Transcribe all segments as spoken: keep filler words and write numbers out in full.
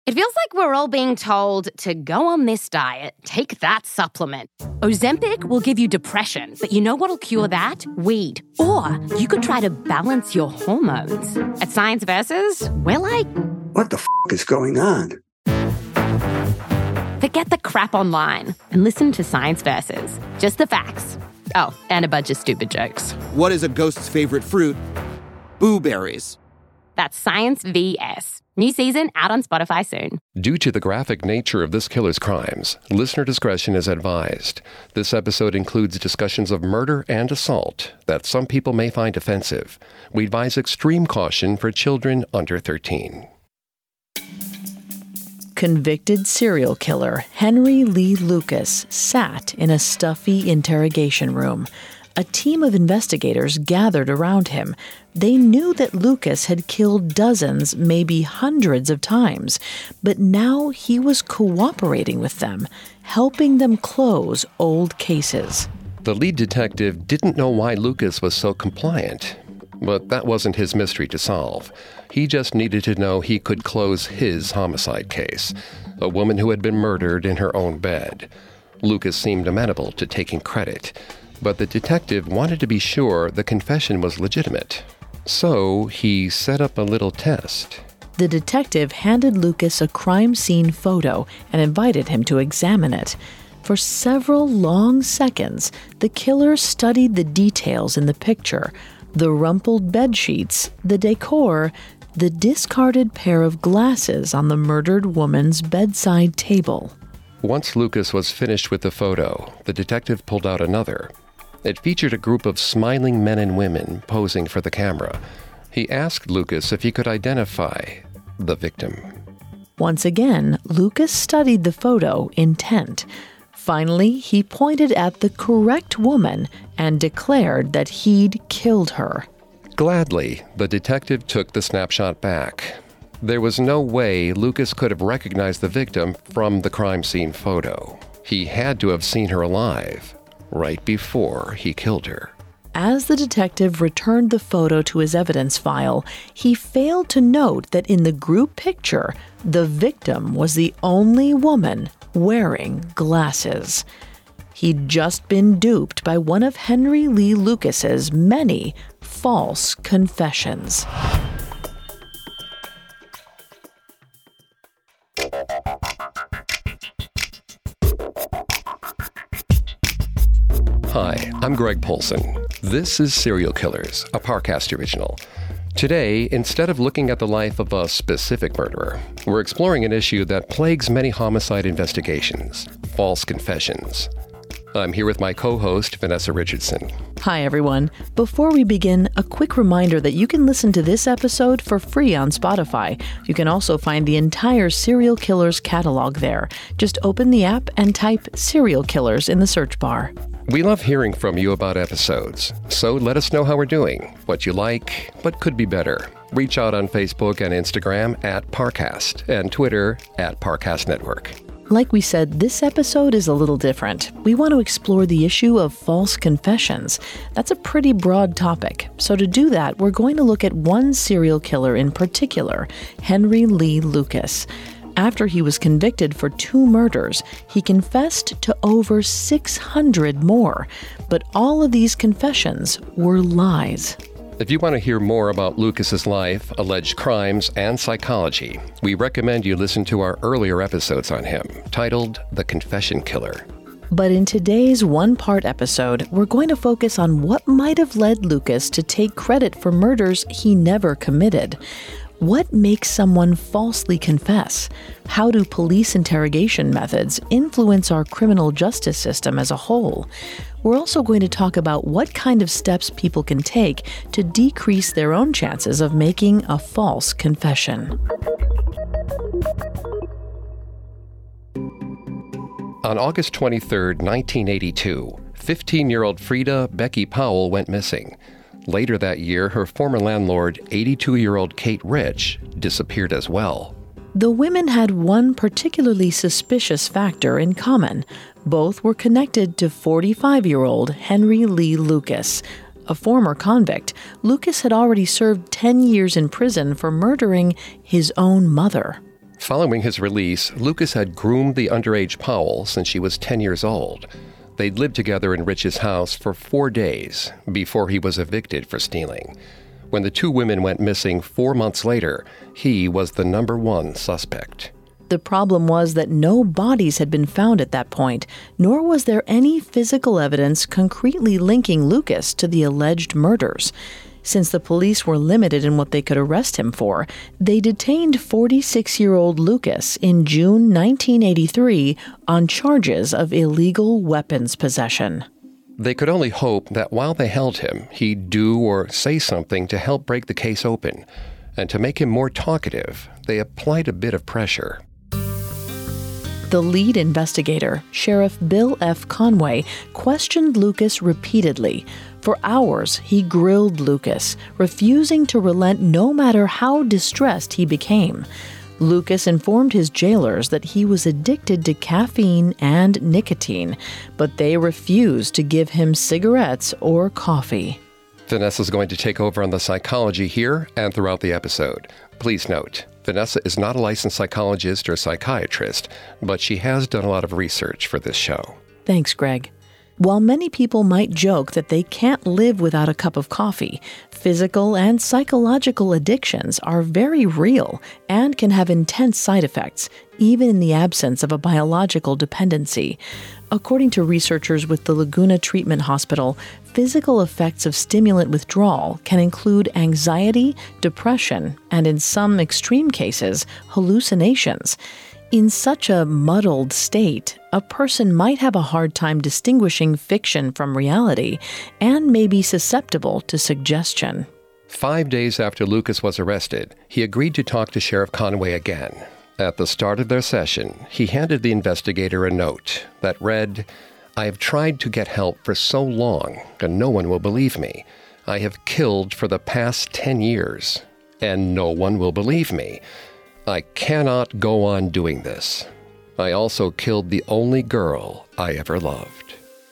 It feels like we're all being told to go on this diet, take that supplement. Ozempic will give you depression, but you know what'll cure that? Weed. Or you could try to balance your hormones. At Science Versus, we're like... What the f*** is going on? Forget the crap online and listen to Science Versus. Just the facts. Oh, and a bunch of stupid jokes. What is a ghost's favorite fruit? Blueberries. That's Science V S. New season out on Spotify soon. Due to the graphic nature of this killer's crimes, listener discretion is advised. This episode includes discussions of murder and assault that some people may find offensive. We advise extreme caution for children under thirteen. Convicted serial killer Henry Lee Lucas sat in a stuffy interrogation room. A team of investigators gathered around him. They knew that Lucas had killed dozens, maybe hundreds of times, but now he was cooperating with them, helping them close old cases. The lead detective didn't know why Lucas was so compliant, but that wasn't his mystery to solve. He just needed to know he could close his homicide case, a woman who had been murdered in her own bed. Lucas seemed amenable to taking credit, but the detective wanted to be sure the confession was legitimate. So he set up a little test. The detective handed Lucas a crime scene photo and invited him to examine it. For several long seconds, the killer studied the details in the picture: the rumpled bedsheets, the decor, the discarded pair of glasses on the murdered woman's bedside table. Once Lucas was finished with the photo, the detective pulled out another. It featured a group of smiling men and women posing for the camera. He asked Lucas if he could identify the victim. Once again, Lucas studied the photo, intent. Finally, he pointed at the correct woman and declared that he'd killed her. Gladly, the detective took the snapshot back. There was no way Lucas could have recognized the victim from the crime scene photo. He had to have seen her alive right before he killed her. As the detective returned the photo to his evidence file, he failed to note that in the group picture, the victim was the only woman wearing glasses. He'd just been duped by one of Henry Lee Lucas's many false confessions. Hi, I'm Greg Polson. This is Serial Killers, a Parcast original. Today, instead of looking at the life of a specific murderer, we're exploring an issue that plagues many homicide investigations: false confessions. I'm here with my co-host, Vanessa Richardson. Hi, everyone. Before we begin, a quick reminder that you can listen to this episode for free on Spotify. You can also find the entire Serial Killers catalog there. Just open the app and type Serial Killers in the search bar. We love hearing from you about episodes, so let us know how we're doing, what you like, what could be better. Reach out on Facebook and Instagram at Parcast and Twitter at Parcast Network. Like we said, this episode is a little different. We want to explore the issue of false confessions. That's a pretty broad topic. So to do that, we're going to look at one serial killer in particular, Henry Lee Lucas. After he was convicted for two murders, he confessed to over six hundred more. But all of these confessions were lies. If you want to hear more about Lucas's life, alleged crimes, and psychology, we recommend you listen to our earlier episodes on him, titled The Confession Killer. But in today's one-part episode, we're going to focus on what might have led Lucas to take credit for murders he never committed. What makes someone falsely confess? How do police interrogation methods influence our criminal justice system as a whole? We're also going to talk about what kind of steps people can take to decrease their own chances of making a false confession. On August twenty-third, nineteen eighty-two, fifteen-year-old Frida Becky Powell went missing. Later that year, her former landlord, eighty-two-year-old Kate Rich, disappeared as well. The women had one particularly suspicious factor in common. Both were connected to forty-five-year-old Henry Lee Lucas. A former convict, Lucas had already served ten years in prison for murdering his own mother. Following his release, Lucas had groomed the underage Powell since she was ten years old. They'd lived together in Rich's house for four days before he was evicted for stealing. When the two women went missing four months later, he was the number one suspect. The problem was that no bodies had been found at that point, nor was there any physical evidence concretely linking Lucas to the alleged murders. Since the police were limited in what they could arrest him for, they detained forty-six-year-old Lucas in June nineteen eighty-three on charges of illegal weapons possession. They could only hope that while they held him, he'd do or say something to help break the case open. And to make him more talkative, they applied a bit of pressure. The lead investigator, Sheriff Bill F. Conway, questioned Lucas repeatedly. For hours, he grilled Lucas, refusing to relent no matter how distressed he became. Lucas informed his jailers that he was addicted to caffeine and nicotine, but they refused to give him cigarettes or coffee. Vanessa's going to take over on the psychology here and throughout the episode. Please note, Vanessa is not a licensed psychologist or psychiatrist, but she has done a lot of research for this show. Thanks, Greg. While many people might joke that they can't live without a cup of coffee, physical and psychological addictions are very real and can have intense side effects, even in the absence of a biological dependency. According to researchers with the Laguna Treatment Hospital, physical effects of stimulant withdrawal can include anxiety, depression, and in some extreme cases, hallucinations. In such a muddled state, a person might have a hard time distinguishing fiction from reality and may be susceptible to suggestion. Five days after Lucas was arrested, he agreed to talk to Sheriff Conway again. At the start of their session, he handed the investigator a note that read, "I have tried to get help for so long, and no one will believe me. I have killed for the past ten years, and no one will believe me. I cannot go on doing this. I also killed the only girl I ever loved."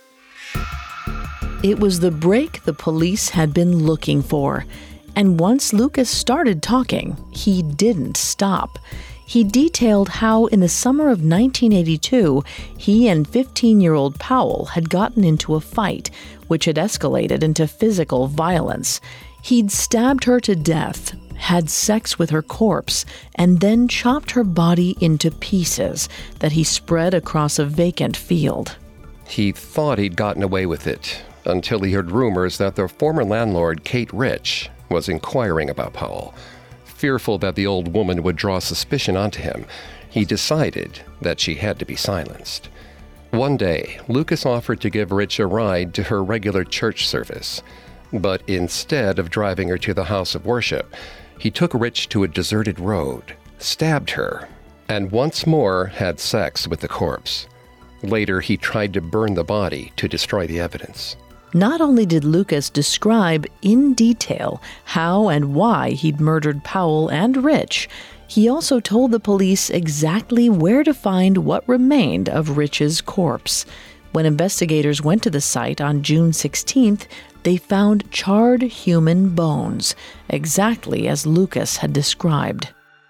It was the break the police had been looking for. And once Lucas started talking, he didn't stop. He detailed how in the summer of nineteen eighty-two, he and fifteen-year-old Powell had gotten into a fight, which had escalated into physical violence. He'd stabbed her to death, had sex with her corpse, and then chopped her body into pieces that he spread across a vacant field. He thought he'd gotten away with it until he heard rumors that their former landlord, Kate Rich, was inquiring about Powell. Fearful that the old woman would draw suspicion onto him, he decided that she had to be silenced. One day, Lucas offered to give Rich a ride to her regular church service. But instead of driving her to the house of worship, he took Rich to a deserted road, stabbed her, and once more had sex with the corpse. Later, he tried to burn the body to destroy the evidence. Not only did Lucas describe in detail how and why he'd murdered Powell and Rich, he also told the police exactly where to find what remained of Rich's corpse. When investigators went to the site on June sixteenth, they found charred human bones, exactly as Lucas had described.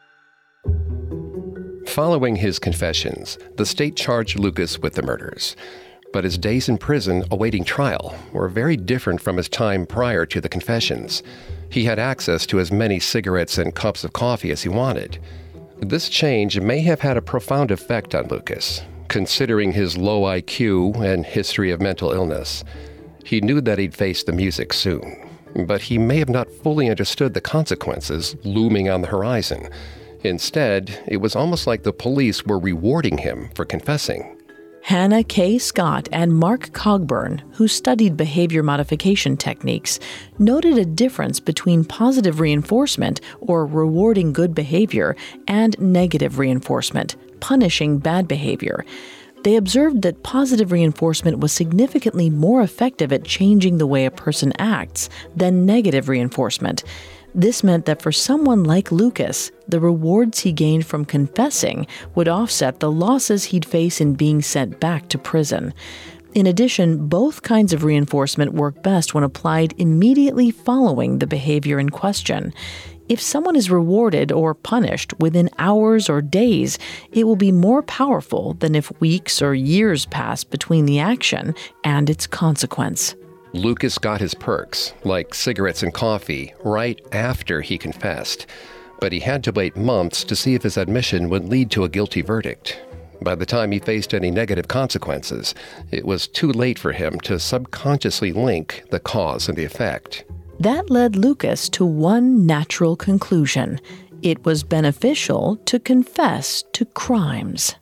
Following his confessions, the state charged Lucas with the murders. But his days in prison awaiting trial were very different from his time prior to the confessions. He had access to as many cigarettes and cups of coffee as he wanted. This change may have had a profound effect on Lucas, considering his low I Q and history of mental illness. He knew that he'd face the music soon, but he may have not fully understood the consequences looming on the horizon. Instead, it was almost like the police were rewarding him for confessing. Hannah K. Scott and Mark Cogburn, who studied behavior modification techniques, noted a difference between positive reinforcement, or rewarding good behavior, and negative reinforcement, punishing bad behavior. They observed that positive reinforcement was significantly more effective at changing the way a person acts than negative reinforcement. This meant that for someone like Lucas, the rewards he gained from confessing would offset the losses he'd face in being sent back to prison. In addition, both kinds of reinforcement work best when applied immediately following the behavior in question. If someone is rewarded or punished within hours or days, it will be more powerful than if weeks or years pass between the action and its consequence. Lucas got his perks, like cigarettes and coffee, right after he confessed. But he had to wait months to see if his admission would lead to a guilty verdict. By the time he faced any negative consequences, it was too late for him to subconsciously link the cause and the effect. That led Lucas to one natural conclusion. It was beneficial to confess to crimes.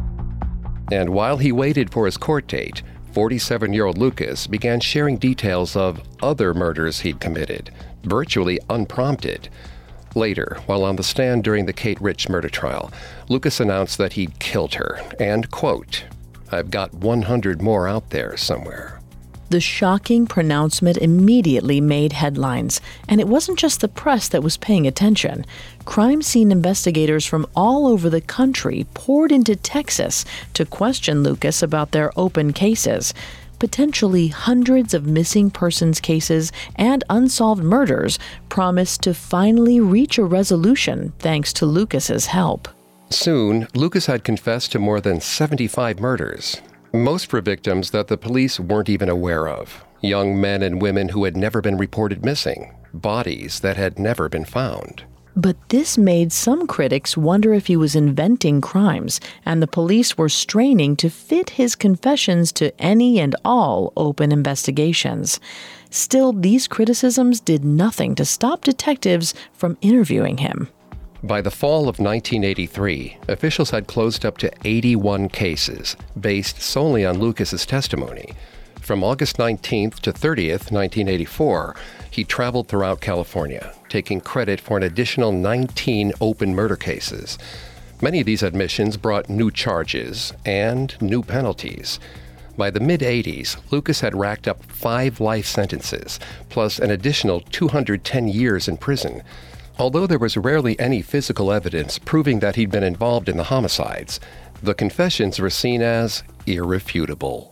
And while he waited for his court date, forty-seven-year-old Lucas began sharing details of other murders he'd committed, virtually unprompted. Later, while on the stand during the Kate Ritch murder trial, Lucas announced that he'd killed her and, quote, "I've got one hundred more out there somewhere." The shocking pronouncement immediately made headlines, and it wasn't just the press that was paying attention. Crime scene investigators from all over the country poured into Texas to question Lucas about their open cases. Potentially hundreds of missing persons cases and unsolved murders promised to finally reach a resolution thanks to Lucas's help. Soon, Lucas had confessed to more than seventy-five murders. Most for victims that the police weren't even aware of. Young men and women who had never been reported missing. Bodies that had never been found. But this made some critics wonder if he was inventing crimes, and the police were straining to fit his confessions to any and all open investigations. Still, these criticisms did nothing to stop detectives from interviewing him. By the fall of nineteen eighty-three, officials had closed up to eighty-one cases, based solely on Lucas's testimony. From August nineteenth to thirtieth, nineteen eighty-four, he traveled throughout California, taking credit for an additional nineteen open murder cases. Many of these admissions brought new charges and new penalties. By the mid-eighties, Lucas had racked up five life sentences, plus an additional two hundred ten years in prison. Although there was rarely any physical evidence proving that he'd been involved in the homicides, the confessions were seen as irrefutable.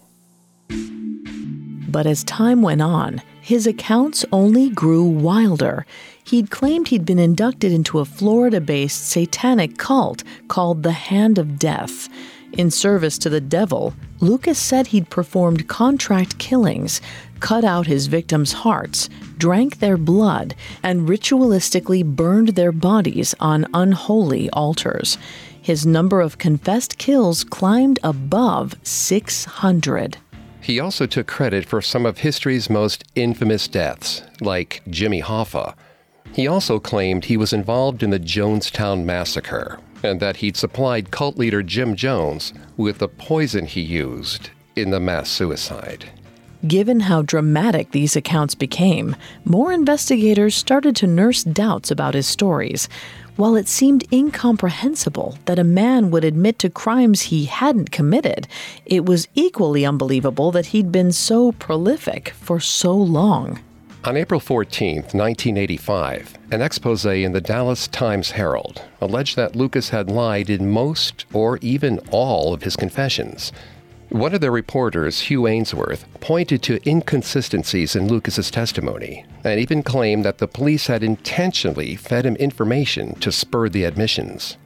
But as time went on, his accounts only grew wilder. He'd claimed he'd been inducted into a Florida-based satanic cult called the Hand of Death. In service to the devil, Lucas said he'd performed contract killings, cut out his victims' hearts, drank their blood, and ritualistically burned their bodies on unholy altars. His number of confessed kills climbed above six hundred. He also took credit for some of history's most infamous deaths, like Jimmy Hoffa. He also claimed he was involved in the Jonestown Massacre, and that he'd supplied cult leader Jim Jones with the poison he used in the mass suicide. Given how dramatic these accounts became, more investigators started to nurse doubts about his stories. While it seemed incomprehensible that a man would admit to crimes he hadn't committed, it was equally unbelievable that he'd been so prolific for so long. On April fourteenth, nineteen eighty-five, an expose in the Dallas Times-Herald alleged that Lucas had lied in most or even all of his confessions. One of the reporters, Hugh Ainsworth, pointed to inconsistencies in Lucas's testimony and even claimed that the police had intentionally fed him information to spur the admissions.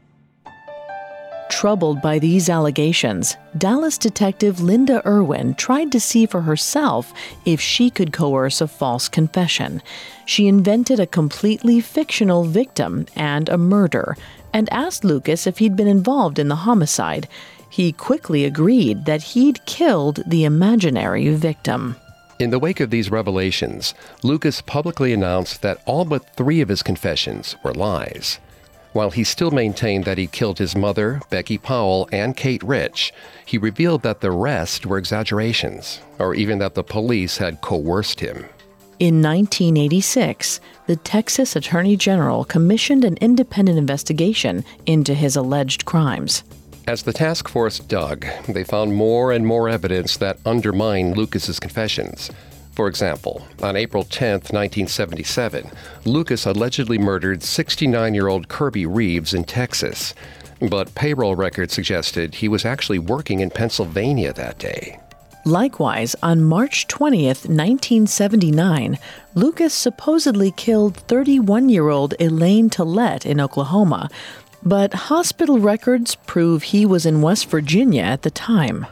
Troubled by these allegations, Dallas detective Linda Irwin tried to see for herself if she could coerce a false confession. She invented a completely fictional victim and a murder, and asked Lucas if he'd been involved in the homicide. He quickly agreed that he'd killed the imaginary victim. In the wake of these revelations, Lucas publicly announced that all but three of his confessions were lies. While he still maintained that he killed his mother, Becky Powell, and Kate Ritch, he revealed that the rest were exaggerations, or even that the police had coerced him. In nineteen eighty-six, the Texas Attorney General commissioned an independent investigation into his alleged crimes. As the task force dug, they found more and more evidence that undermined Lucas's confessions. For example, on April tenth, nineteen seventy-seven, Lucas allegedly murdered sixty-nine-year-old Kirby Reeves in Texas, but payroll records suggested he was actually working in Pennsylvania that day. Likewise, on March twentieth, nineteen seventy-nine, Lucas supposedly killed thirty-one-year-old Elaine Tillett in Oklahoma, but hospital records prove he was in West Virginia at the time.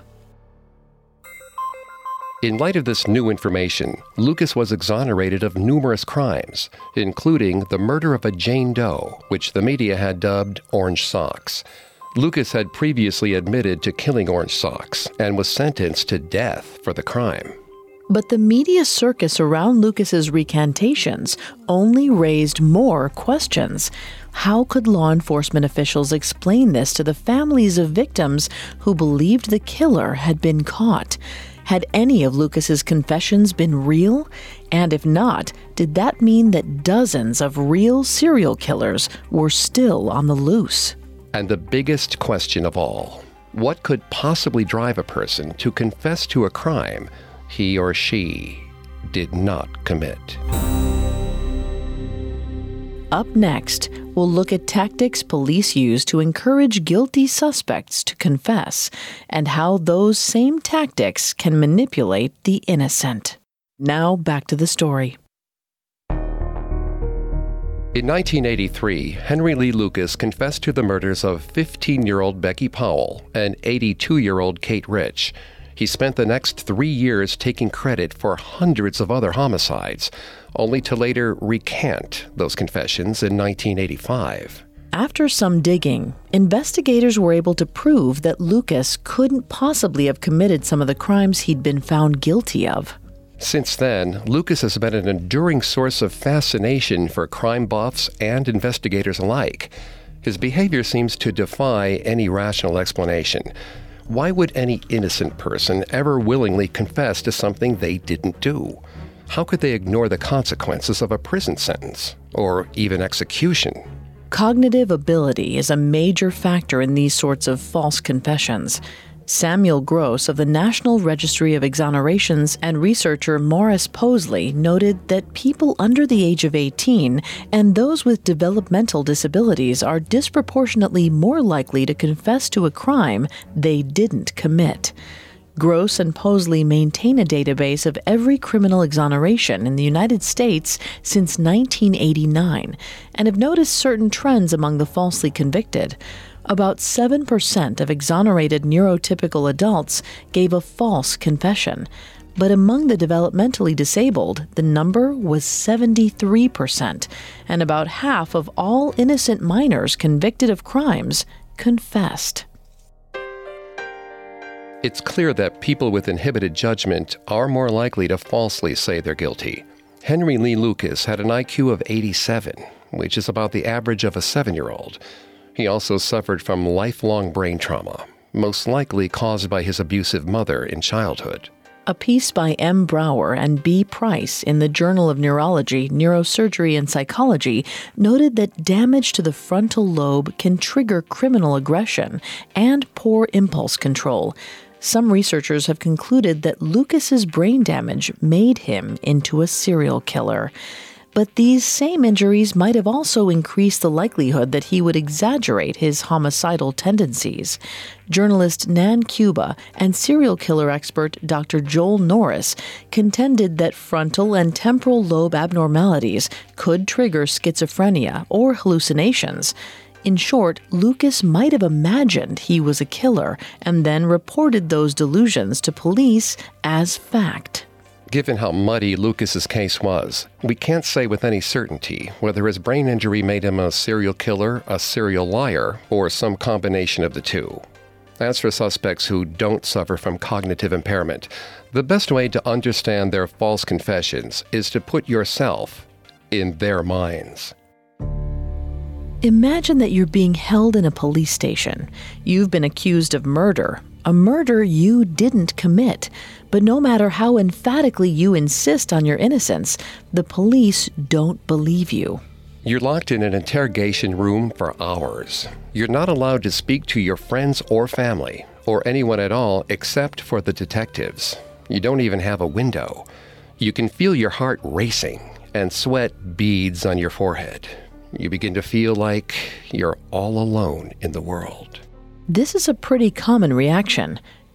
In light of this new information, Lucas was exonerated of numerous crimes, including the murder of a Jane Doe, which the media had dubbed Orange Socks. Lucas had previously admitted to killing Orange Socks and was sentenced to death for the crime. But the media circus around Lucas's recantations only raised more questions. How could law enforcement officials explain this to the families of victims who believed the killer had been caught? Had any of Lucas's confessions been real? And if not, did that mean that dozens of real serial killers were still on the loose? And the biggest question of all, what could possibly drive a person to confess to a crime he or she did not commit? Up next, we'll look at tactics police use to encourage guilty suspects to confess, and how those same tactics can manipulate the innocent. Now back to the story. In nineteen eighty-three, Henry Lee Lucas confessed to the murders of fifteen-year-old Becky Powell and eighty-two-year-old Kate Rich. He spent the next three years taking credit for hundreds of other homicides, only to later recant those confessions in nineteen eighty-five. After some digging, investigators were able to prove that Lucas couldn't possibly have committed some of the crimes he'd been found guilty of. Since then, Lucas has been an enduring source of fascination for crime buffs and investigators alike. His behavior seems to defy any rational explanation. Why would any innocent person ever willingly confess to something they didn't do? How could they ignore the consequences of a prison sentence, or even execution? Cognitive ability is a major factor in these sorts of false confessions. Samuel Gross of the National Registry of Exonerations and researcher Morris Posley noted that people under the age of eighteen and those with developmental disabilities are disproportionately more likely to confess to a crime they didn't commit. Gross and Posley maintain a database of every criminal exoneration in the United States since nineteen eighty-nine and have noticed certain trends among the falsely convicted. About seven percent of exonerated neurotypical adults gave a false confession, but among the developmentally disabled, the number was seventy-three percent, and about half of all innocent minors convicted of crimes confessed. It's clear that people with inhibited judgment are more likely to falsely say they're guilty. Henry Lee Lucas had an I Q of eighty-seven, which is about the average of a seven-year-old. He also suffered from lifelong brain trauma, most likely caused by his abusive mother in childhood. A piece by M. Brower and B. Price in the Journal of Neurology, Neurosurgery, and Psychology noted that damage to the frontal lobe can trigger criminal aggression and poor impulse control. Some researchers have concluded that Lucas's brain damage made him into a serial killer. But these same injuries might have also increased the likelihood that he would exaggerate his homicidal tendencies. Journalist Nan Cuba and serial killer expert Doctor Joel Norris contended that frontal and temporal lobe abnormalities could trigger schizophrenia or hallucinations. In short, Lucas might have imagined he was a killer and then reported those delusions to police as fact. Given how muddy Lucas's case was, we can't say with any certainty whether his brain injury made him a serial killer, a serial liar, or some combination of the two. As for suspects who don't suffer from cognitive impairment, the best way to understand their false confessions is to put yourself in their minds. Imagine that you're being held in a police station. You've been accused of murder, a murder you didn't commit. But no matter how emphatically you insist on your innocence, the police don't believe you. You're locked in an interrogation room for hours. You're not allowed to speak to your friends or family, or anyone at all except for the detectives. You don't even have a window. You can feel your heart racing and sweat beads on your forehead. You begin to feel like you're all alone in the world. This is a pretty common reaction.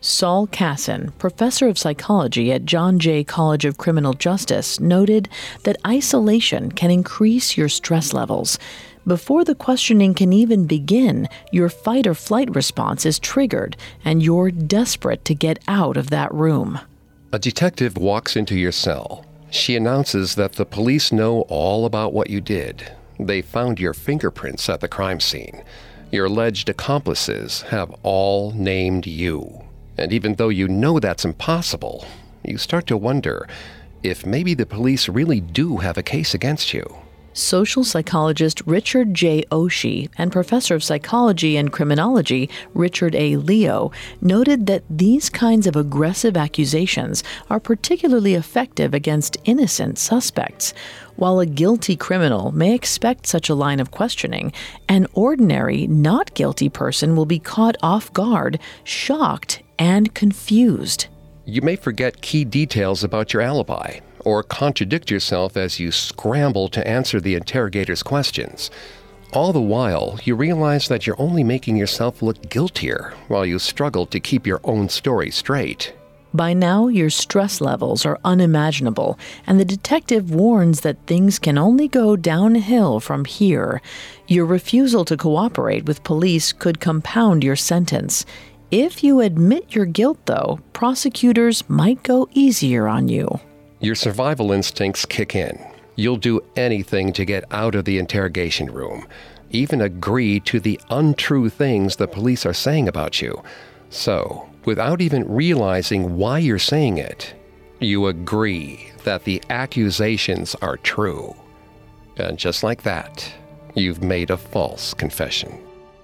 Saul Kassan, professor of psychology at John Jay College of Criminal Justice, noted that isolation can increase your stress levels. Before the questioning can even begin, your fight or flight response is triggered, and you're desperate to get out of that room. A detective walks into your cell. She announces that the police know all about what you did. They found your fingerprints at the crime scene. Your alleged accomplices have all named you. And even though you know that's impossible, you start to wonder if maybe the police really do have a case against you. Social psychologist Richard J. Oshie and professor of psychology and criminology Richard A. Leo noted that these kinds of aggressive accusations are particularly effective against innocent suspects. While a guilty criminal may expect such a line of questioning, an ordinary, not guilty person will be caught off guard, shocked, and confused. You may forget key details about your alibi, or contradict yourself as you scramble to answer the interrogator's questions. All the while, you realize that you're only making yourself look guiltier while you struggle to keep your own story straight. By now, your stress levels are unimaginable, and the detective warns that things can only go downhill from here. Your refusal to cooperate with police could compound your sentence. If you admit your guilt, though, prosecutors might go easier on you. Your survival instincts kick in. You'll do anything to get out of the interrogation room, even agree to the untrue things the police are saying about you. So, without even realizing why you're saying it, you agree that the accusations are true. And just like that, you've made a false confession.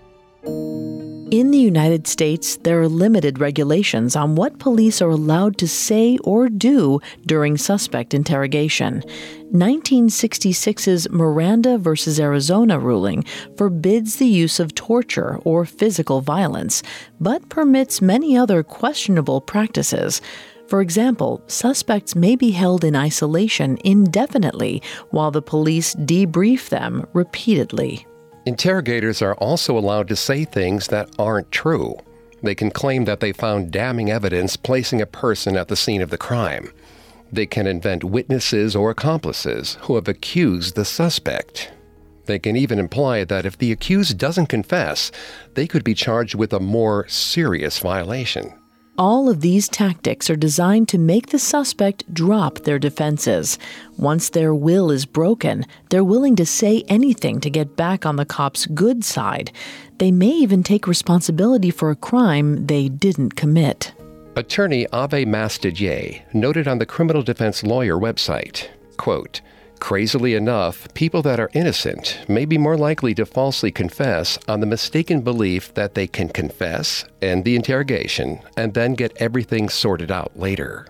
In the United States, there are limited regulations on what police are allowed to say or do during suspect interrogation. nineteen sixty-six's Miranda versus Arizona ruling forbids the use of torture or physical violence, but permits many other questionable practices. For example, suspects may be held in isolation indefinitely while the police debrief them repeatedly. Interrogators are also allowed to say things that aren't true. They can claim that they found damning evidence placing a person at the scene of the crime. They can invent witnesses or accomplices who have accused the suspect. They can even imply that if the accused doesn't confess, they could be charged with a more serious violation. All of these tactics are designed to make the suspect drop their defenses. Once their will is broken, they're willing to say anything to get back on the cop's good side. They may even take responsibility for a crime they didn't commit. Attorney Ave Mastidye noted on the Criminal Defense Lawyer website, quote, "Crazily enough, people that are innocent may be more likely to falsely confess on the mistaken belief that they can confess, end the interrogation, and then get everything sorted out later."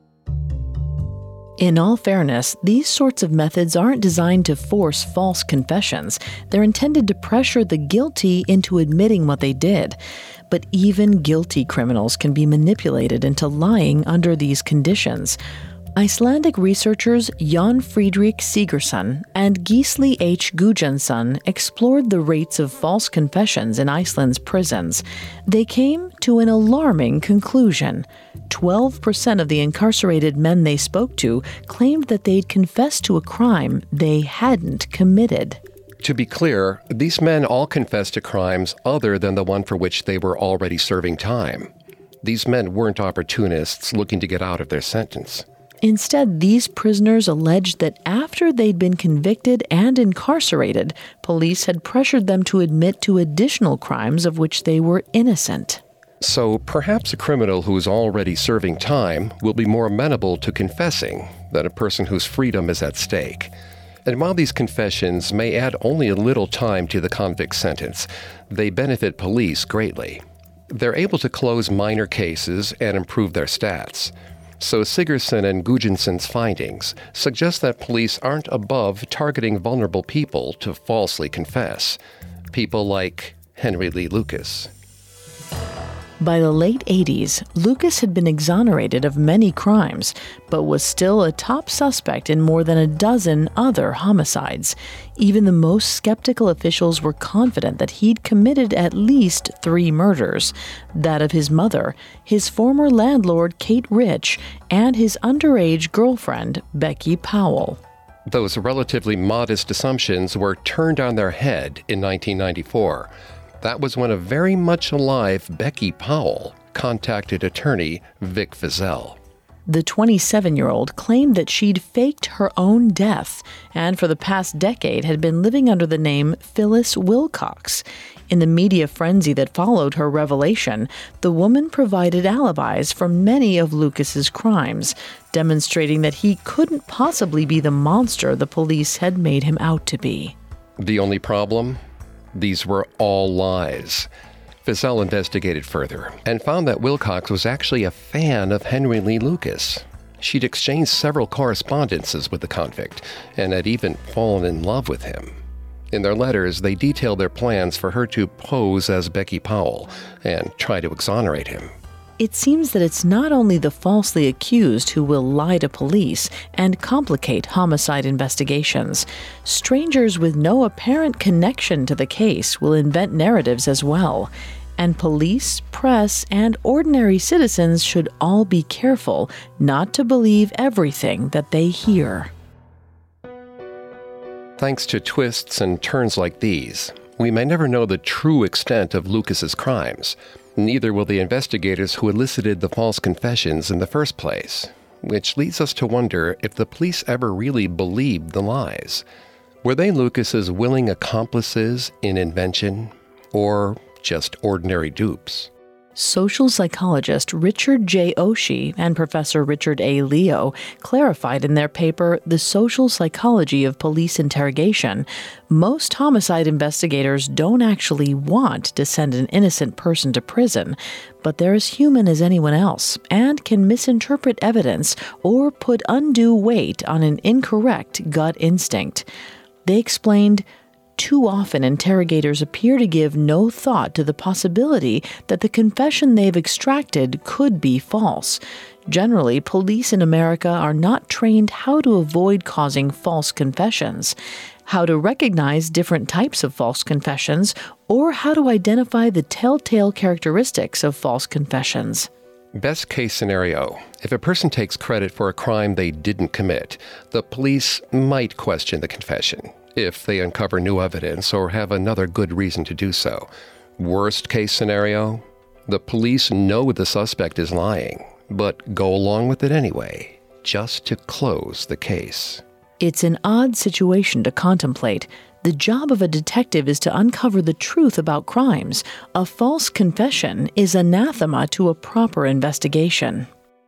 In all fairness, these sorts of methods aren't designed to force false confessions. They're intended to pressure the guilty into admitting what they did. But even guilty criminals can be manipulated into lying under these conditions. Icelandic researchers Jan Friedrich Sigurðsson and Gisli H. Gudjonsson explored the rates of false confessions in Iceland's prisons. They came to an alarming conclusion. twelve percent of the incarcerated men they spoke to claimed that they'd confessed to a crime they hadn't committed. To be clear, these men all confessed to crimes other than the one for which they were already serving time. These men weren't opportunists looking to get out of their sentence. Instead, these prisoners alleged that after they'd been convicted and incarcerated, police had pressured them to admit to additional crimes of which they were innocent. So perhaps a criminal who's already serving time will be more amenable to confessing than a person whose freedom is at stake. And while these confessions may add only a little time to the convict's sentence, they benefit police greatly. They're able to close minor cases and improve their stats. So Sigurðsson and Gudjonsson's findings suggest that police aren't above targeting vulnerable people to falsely confess. People like Henry Lee Lucas. By the late eighties, Lucas had been exonerated of many crimes, but was still a top suspect in more than a dozen other homicides. Even the most skeptical officials were confident that he'd committed at least three murders: that of his mother, his former landlord Kate Rich, and his underage girlfriend Becky Powell. Those relatively modest assumptions were turned on their head in nineteen ninety-four. That was when a very much alive Becky Powell contacted attorney Vic Feazell. The twenty-seven-year-old claimed that she'd faked her own death and for the past decade had been living under the name Phyllis Wilcox. In the media frenzy that followed her revelation, the woman provided alibis for many of Lucas's crimes, demonstrating that he couldn't possibly be the monster the police had made him out to be. The only problem? These were all lies. Feazell investigated further and found that Wilcox was actually a fan of Henry Lee Lucas. She'd exchanged several correspondences with the convict and had even fallen in love with him. In their letters, they detailed their plans for her to pose as Becky Powell and try to exonerate him. It seems that it's not only the falsely accused who will lie to police and complicate homicide investigations. Strangers with no apparent connection to the case will invent narratives as well. And police, press, and ordinary citizens should all be careful not to believe everything that they hear. Thanks to twists and turns like these, we may never know the true extent of Lucas's crimes. Neither will the investigators who elicited the false confessions in the first place, which leads us to wonder if the police ever really believed the lies. Were they Lucas's willing accomplices in invention, or just ordinary dupes? Social psychologist Richard J. Oshie and Professor Richard A. Leo clarified in their paper, The Social Psychology of Police Interrogation, most homicide investigators don't actually want to send an innocent person to prison, but they're as human as anyone else and can misinterpret evidence or put undue weight on an incorrect gut instinct. They explained, too often, interrogators appear to give no thought to the possibility that the confession they've extracted could be false. Generally, police in America are not trained how to avoid causing false confessions, how to recognize different types of false confessions, or how to identify the telltale characteristics of false confessions. Best case scenario, if a person takes credit for a crime they didn't commit, the police might question the confession if they uncover new evidence or have another good reason to do so. Worst case scenario, the police know the suspect is lying, but go along with it anyway, just to close the case. It's an odd situation to contemplate. The job of a detective is to uncover the truth about crimes. A false confession is anathema to a proper investigation.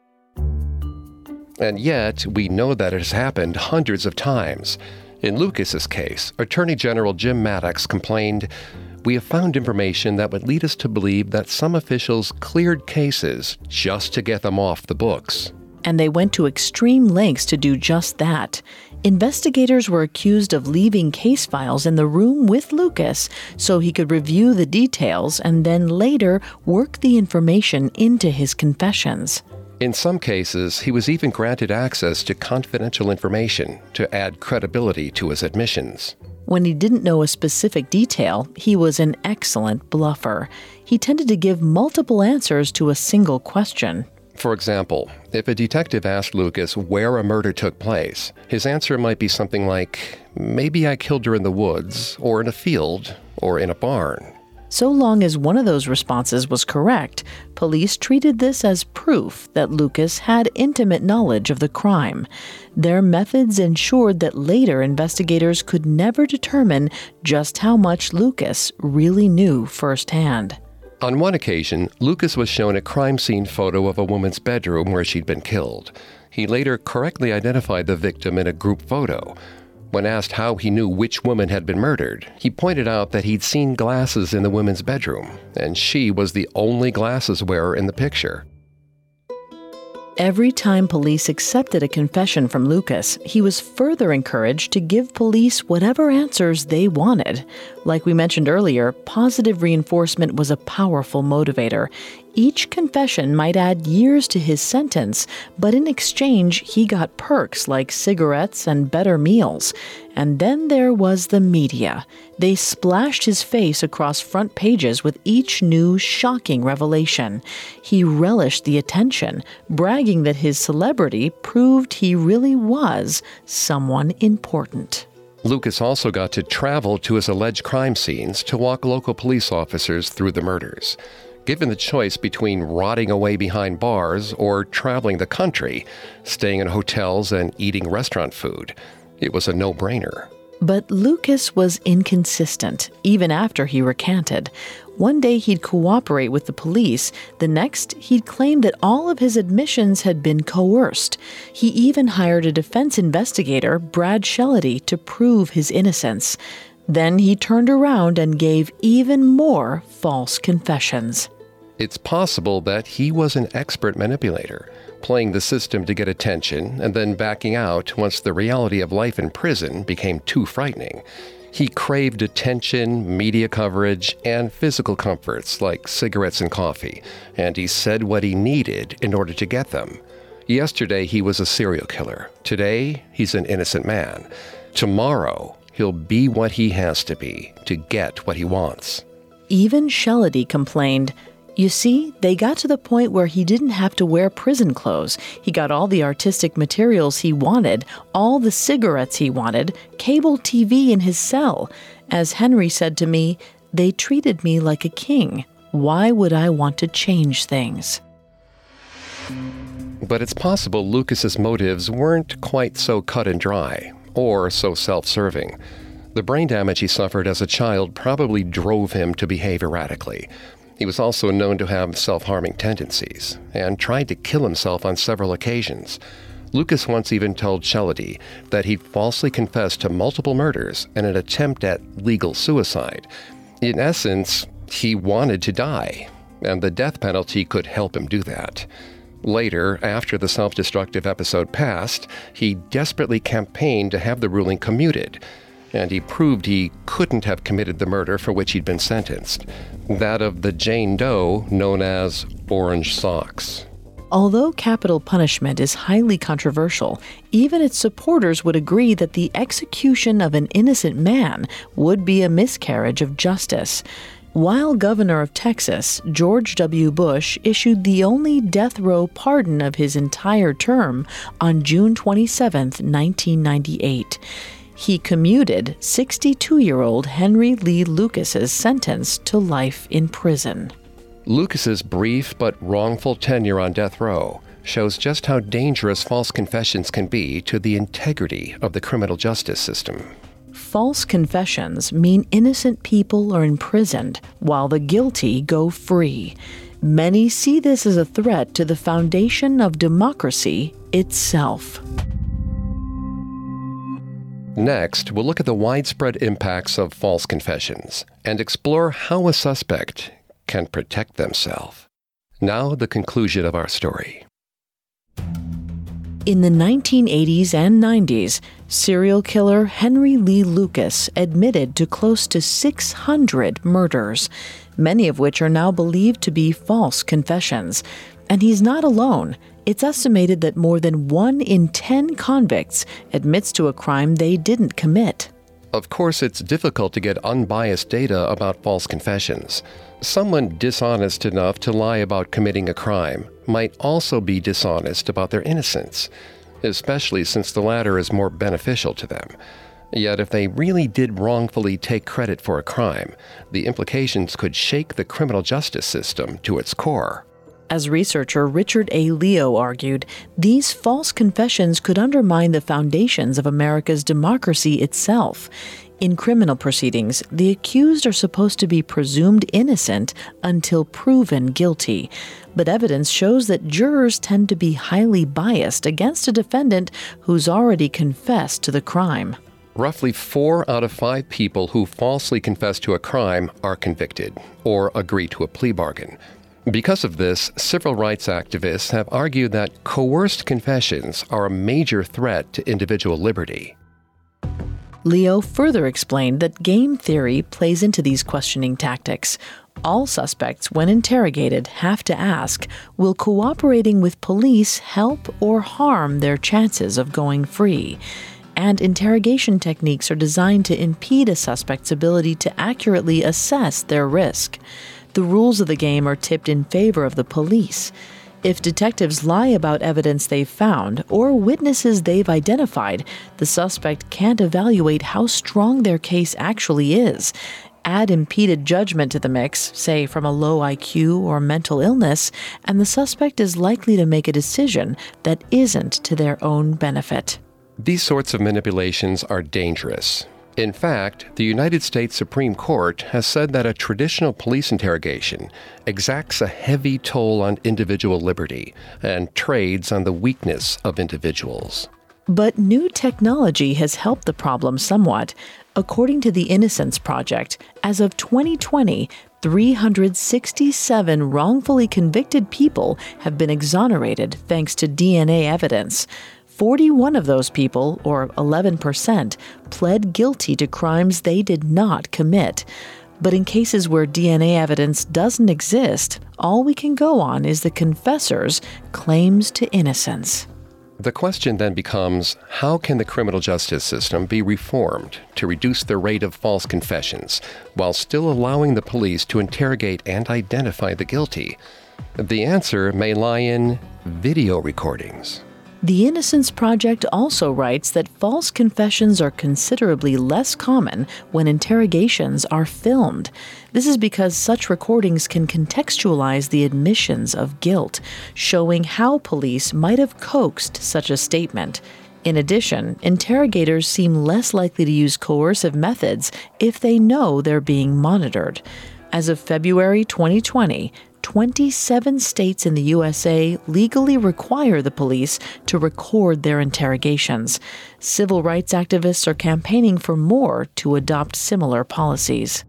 And yet, we know that it has happened hundreds of times. In Lucas's case, Attorney General Jim Maddox complained, "We have found information that would lead us to believe that some officials cleared cases just to get them off the books." And they went to extreme lengths to do just that. Investigators were accused of leaving case files in the room with Lucas so he could review the details and then later work the information into his confessions. In some cases, he was even granted access to confidential information to add credibility to his admissions. When he didn't know a specific detail, he was an excellent bluffer. He tended to give multiple answers to a single question. For example, if a detective asked Lucas where a murder took place, his answer might be something like, "Maybe I killed her in the woods, or in a field, or in a barn." So long as one of those responses was correct, police treated this as proof that Lucas had intimate knowledge of the crime. Their methods ensured that later investigators could never determine just how much Lucas really knew firsthand. On one occasion, Lucas was shown a crime scene photo of a woman's bedroom where she'd been killed. He later correctly identified the victim in a group photo. When asked how he knew which woman had been murdered, he pointed out that he'd seen glasses in the woman's bedroom, and she was the only glasses wearer in the picture. Every time police accepted a confession from Lucas, he was further encouraged to give police whatever answers they wanted. Like we mentioned earlier, positive reinforcement was a powerful motivator. Each confession might add years to his sentence, but in exchange, he got perks like cigarettes and better meals. And then there was the media. They splashed his face across front pages with each new shocking revelation. He relished the attention, bragging that his celebrity proved he really was someone important. Lucas also got to travel to his alleged crime scenes to walk local police officers through the murders. Given the choice between rotting away behind bars or traveling the country, staying in hotels and eating restaurant food, it was a no-brainer. But Lucas was inconsistent, even after he recanted. One day he'd cooperate with the police. The next, he'd claim that all of his admissions had been coerced. He even hired a defense investigator, Brad Shellady, to prove his innocence. Then he turned around and gave even more false confessions. It's possible that he was an expert manipulator, playing the system to get attention and then backing out once the reality of life in prison became too frightening. He craved attention, media coverage, and physical comforts like cigarettes and coffee, and he said what he needed in order to get them. Yesterday, he was a serial killer. Today, he's an innocent man. Tomorrow, he'll be what he has to be to get what he wants. Even Shellady complained, "You see, they got to the point where he didn't have to wear prison clothes. He got all the artistic materials he wanted, all the cigarettes he wanted, cable T V in his cell. As Henry said to me, they treated me like a king. Why would I want to change things?" But it's possible Lucas's motives weren't quite so cut and dry, or so self-serving. The brain damage he suffered as a child probably drove him to behave erratically. He was also known to have self-harming tendencies, and tried to kill himself on several occasions. Lucas once even told Shellady that he'd falsely confessed to multiple murders in an attempt at legal suicide. In essence, he wanted to die, and the death penalty could help him do that. Later, after the self-destructive episode passed, he desperately campaigned to have the ruling commuted, and he proved he couldn't have committed the murder for which he'd been sentenced, that of the Jane Doe known as Orange Socks. Although capital punishment is highly controversial, even its supporters would agree that the execution of an innocent man would be a miscarriage of justice. While governor of Texas, George W. Bush issued the only death row pardon of his entire term on June twenty-seventh, nineteen ninety-eight. He commuted sixty-two-year-old Henry Lee Lucas's sentence to life in prison. Lucas's brief but wrongful tenure on death row shows just how dangerous false confessions can be to the integrity of the criminal justice system. False confessions mean innocent people are imprisoned while the guilty go free. Many see this as a threat to the foundation of democracy itself. Next, we'll look at the widespread impacts of false confessions and explore how a suspect can protect themselves. Now, the conclusion of our story. In the nineteen eighties and nineties, serial killer Henry Lee Lucas admitted to close to six hundred murders, many of which are now believed to be false confessions. And he's not alone. It's estimated that more than one in ten convicts admits to a crime they didn't commit. Of course, it's difficult to get unbiased data about false confessions. Someone dishonest enough to lie about committing a crime might also be dishonest about their innocence, especially since the latter is more beneficial to them. Yet if they really did wrongfully take credit for a crime, the implications could shake the criminal justice system to its core. As researcher Richard A. Leo argued, these false confessions could undermine the foundations of America's democracy itself. In criminal proceedings, the accused are supposed to be presumed innocent until proven guilty. But evidence shows that jurors tend to be highly biased against a defendant who's already confessed to the crime. Roughly four out of five people who falsely confess to a crime are convicted or agree to a plea bargain. Because of this, civil rights activists have argued that coerced confessions are a major threat to individual liberty. Leo further explained that game theory plays into these questioning tactics. All suspects, when interrogated, have to ask, will cooperating with police help or harm their chances of going free? And interrogation techniques are designed to impede a suspect's ability to accurately assess their risk. The rules of the game are tipped in favor of the police. If detectives lie about evidence they've found or witnesses they've identified, the suspect can't evaluate how strong their case actually is. Add impeded judgment to the mix, say from a low I Q or mental illness, and the suspect is likely to make a decision that isn't to their own benefit. These sorts of manipulations are dangerous. In fact, the United States Supreme Court has said that a traditional police interrogation exacts a heavy toll on individual liberty and trades on the weakness of individuals. But new technology has helped the problem somewhat. According to the Innocence Project, as of twenty twenty, three hundred sixty-seven wrongfully convicted people have been exonerated thanks to D N A evidence. forty-one of those people, or eleven percent, pled guilty to crimes they did not commit. But in cases where D N A evidence doesn't exist, all we can go on is the confessor's claims to innocence. The question then becomes, how can the criminal justice system be reformed to reduce the rate of false confessions while still allowing the police to interrogate and identify the guilty? The answer may lie in video recordings. The Innocence Project also writes that false confessions are considerably less common when interrogations are filmed. This is because such recordings can contextualize the admissions of guilt, showing how police might have coaxed such a statement. In addition, interrogators seem less likely to use coercive methods if they know they're being monitored. As of February twenty twenty, twenty-seven states in the U S A legally require the police to record their interrogations. Civil rights activists are campaigning for more to adopt similar policies.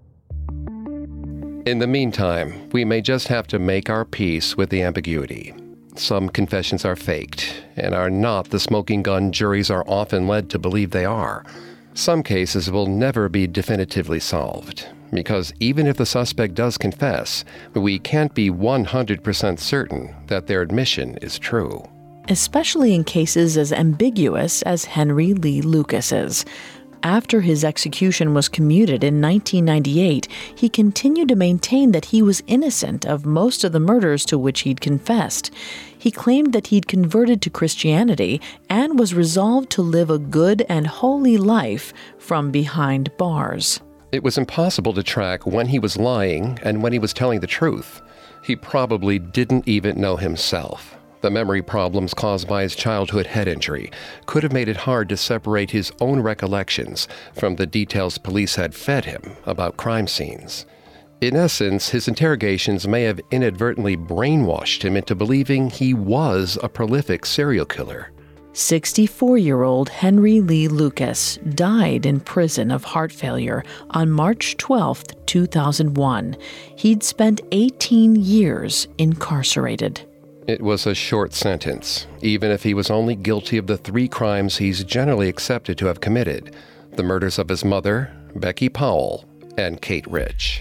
In the meantime, we may just have to make our peace with the ambiguity. Some confessions are faked and are not the smoking gun juries are often led to believe they are. Some cases will never be definitively solved, because even if the suspect does confess, we can't be one hundred percent certain that their admission is true. Especially in cases as ambiguous as Henry Lee Lucas's. After his execution was commuted in nineteen ninety-eight, he continued to maintain that he was innocent of most of the murders to which he'd confessed. He claimed that he'd converted to Christianity and was resolved to live a good and holy life from behind bars. It was impossible to track when he was lying and when he was telling the truth. He probably didn't even know himself. The memory problems caused by his childhood head injury could have made it hard to separate his own recollections from the details police had fed him about crime scenes. In essence, his interrogations may have inadvertently brainwashed him into believing he was a prolific serial killer. sixty-four-year-old Henry Lee Lucas died in prison of heart failure on March twelfth, two thousand one. He'd spent eighteen years incarcerated. It was a short sentence, even if he was only guilty of the three crimes he's generally accepted to have committed: the murders of his mother, Becky Powell, and Kate Rich.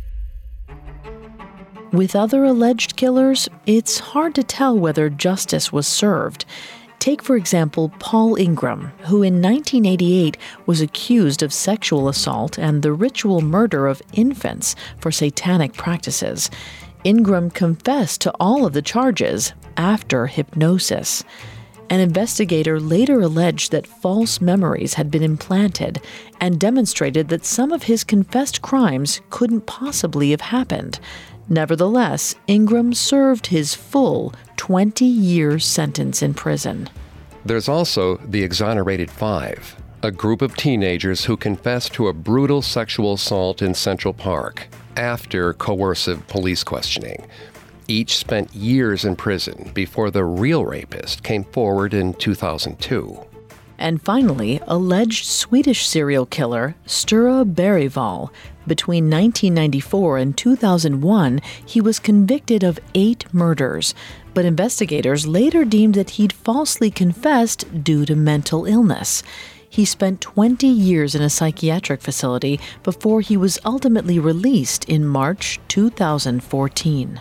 With other alleged killers, it's hard to tell whether justice was served. Take, for example, Paul Ingram, who in nineteen eighty-eight was accused of sexual assault and the ritual murder of infants for satanic practices. Ingram confessed to all of the charges after hypnosis. An investigator later alleged that false memories had been implanted and demonstrated that some of his confessed crimes couldn't possibly have happened. Nevertheless, Ingram served his full twenty-year sentence in prison. There's also the Exonerated Five, a group of teenagers who confessed to a brutal sexual assault in Central Park after coercive police questioning. Each spent years in prison before the real rapist came forward in two thousand two. And finally, alleged Swedish serial killer Sture Bergvall. Between nineteen ninety-four and two thousand one, he was convicted of eight murders, but investigators later deemed that he'd falsely confessed due to mental illness. He spent twenty years in a psychiatric facility before he was ultimately released in March two thousand fourteen.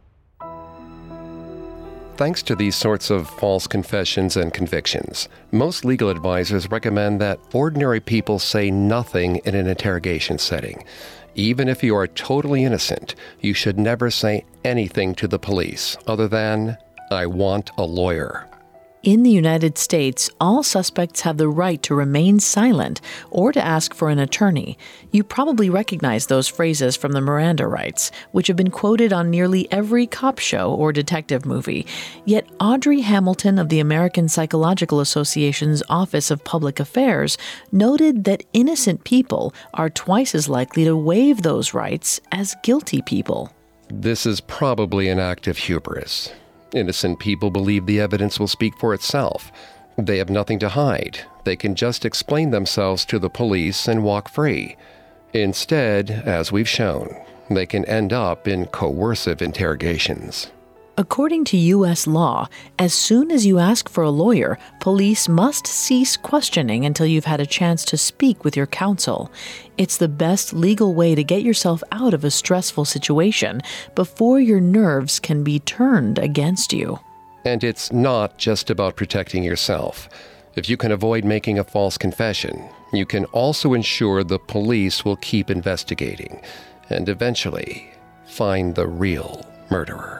Thanks to these sorts of false confessions and convictions, most legal advisors recommend that ordinary people say nothing in an interrogation setting. Even if you are totally innocent, you should never say anything to the police other than, "I want a lawyer." In the United States, all suspects have the right to remain silent or to ask for an attorney. You probably recognize those phrases from the Miranda rights, which have been quoted on nearly every cop show or detective movie. Yet Audrey Hamilton of the American Psychological Association's Office of Public Affairs noted that innocent people are twice as likely to waive those rights as guilty people. This is probably an act of hubris. Innocent people believe the evidence will speak for itself. They have nothing to hide. They can just explain themselves to the police and walk free. Instead, as we've shown, they can end up in coercive interrogations. According to U S law, as soon as you ask for a lawyer, police must cease questioning until you've had a chance to speak with your counsel. It's the best legal way to get yourself out of a stressful situation before your nerves can be turned against you. And it's not just about protecting yourself. If you can avoid making a false confession, you can also ensure the police will keep investigating and eventually find the real murderer.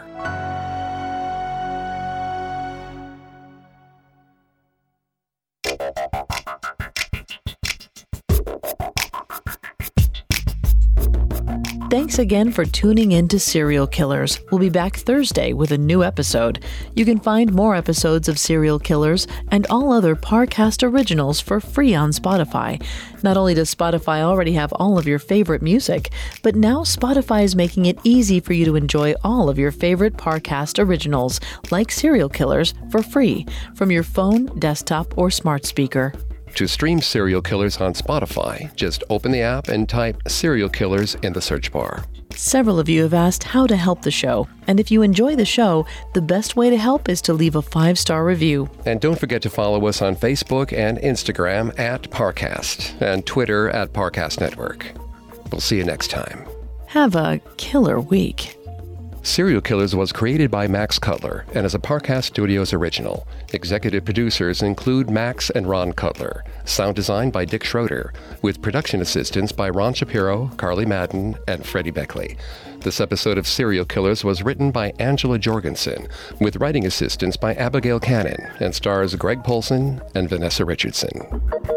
Thanks again for tuning in to Serial Killers. We'll be back Thursday with a new episode. You can find more episodes of Serial Killers and all other Parcast originals for free on Spotify. Not only does Spotify already have all of your favorite music, but now Spotify is making it easy for you to enjoy all of your favorite Parcast originals, like Serial Killers, for free from your phone, desktop, or smart speaker. To stream Serial Killers on Spotify, just open the app and type Serial Killers in the search bar. Several of you have asked how to help the show, and if you enjoy the show, the best way to help is to leave a five-star review. And don't forget to follow us on Facebook and Instagram at Parcast and Twitter at Parcast Network. We'll see you next time. Have a killer week. Serial Killers was created by Max Cutler and is a Parcast Studios original. Executive producers include Max and Ron Cutler. Sound design by Dick Schroeder, with production assistance by Ron Shapiro, Carly Madden, and Freddie Beckley. This episode of Serial Killers was written by Angela Jorgensen, with writing assistance by Abigail Cannon, and stars Greg Polson and Vanessa Richardson.